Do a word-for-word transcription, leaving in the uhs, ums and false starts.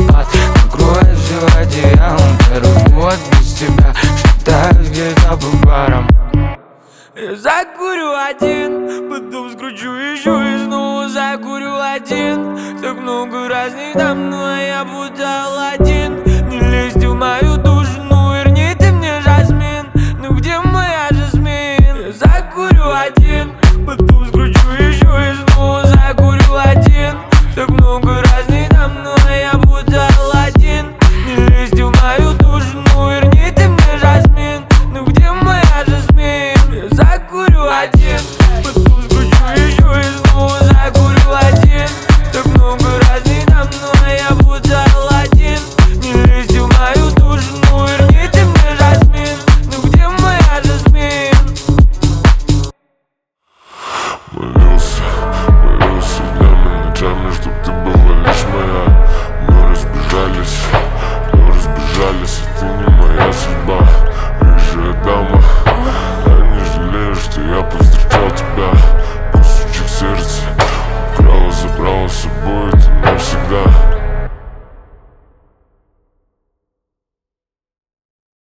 спад. Накроет все одеялом, первый год без тебя. Шатаюсь где-то по барам. Я закурю один, потом скручу еще и снова закурю один. Так много разных дам, но я буду Аладдин.